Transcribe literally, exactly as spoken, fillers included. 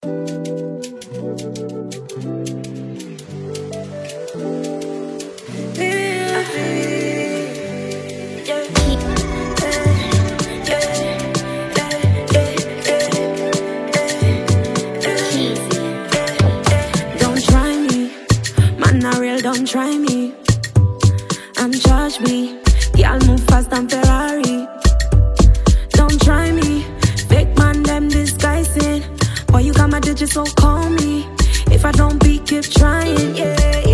Don't try me and judge me. Y'all move fast than Ferrari. Don't try me. Fake man, them disguising. Boy, you got my digits, so call me. If I don't beat, keep trying. Yeah.